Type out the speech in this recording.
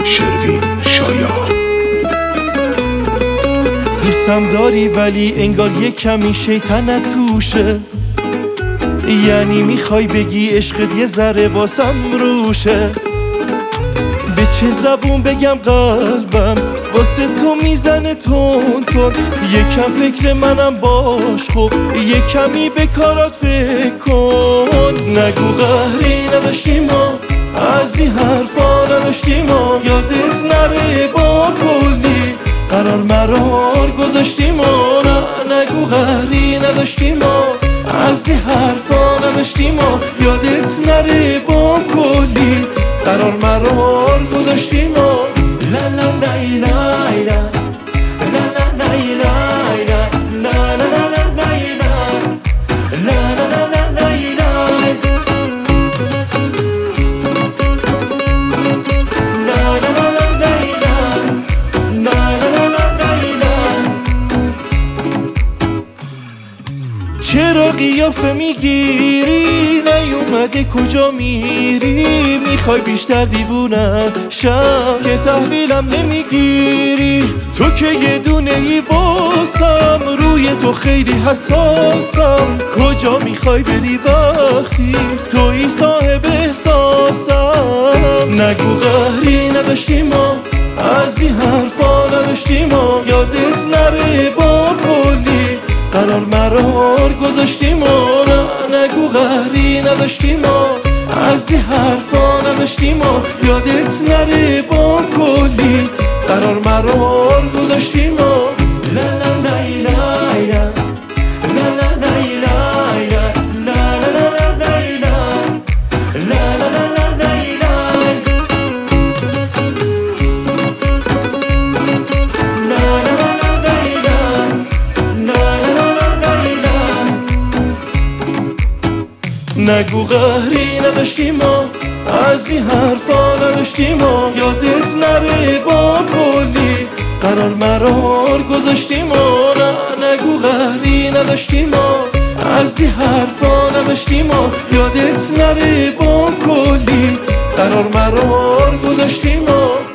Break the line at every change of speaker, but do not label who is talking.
شروین شایان.
دوستم داری ولی انگار یه کمی شیطنت توشه، یعنی میخوای بگی عشقت یه ذره واسم روشه. به چه زبون بگم قلبم واسه تو میزنه تون تون، یکم فکر منم باش خب، یه کمی به کارات فکر کن. نگو قهری نداشتیم ما، از این حرفا نداشتیم ما، یادت نره با کلی قرار مرار گذاشتیم ما. نگو قهری نداشتیم ما، از این حرفا نداشتیم ما، یادت نره با کلی قرار مرار گذاشتیم ما. لا لا لا لا لا لا لا لا لا لا چرا قیافه میگیری؟ نیومده کجا میری؟ میخوای بیشتر دیوونه شم که تحویلم نمیگیری؟ تو که یه دونه ای باسم، روی تو خیلی حساسم. کجا میخوای بری وقتی توی صاحب احساسم؟ نگو قهری نداشتیم ما، از این حرفا نداشتیم ما، یادت نره با کلی قرار مرار گذاشتیم ما. نگو قهری نداشتیم ما، از این حرفا نداشتیم ما، یادت نره با کلی قرار مرار گذاشتیم ما. لا لا لا لا لا لا نگو قهری نداشتیم ما، از این حرفا نداشتیم ما، یادت نره با کلی قرار مرار گذاشتیم ما. نگو قهری نداشتیم ما، از این حرفا نداشتیم ما، یادت نره با کلی قرار مرار گذاشتیم ما.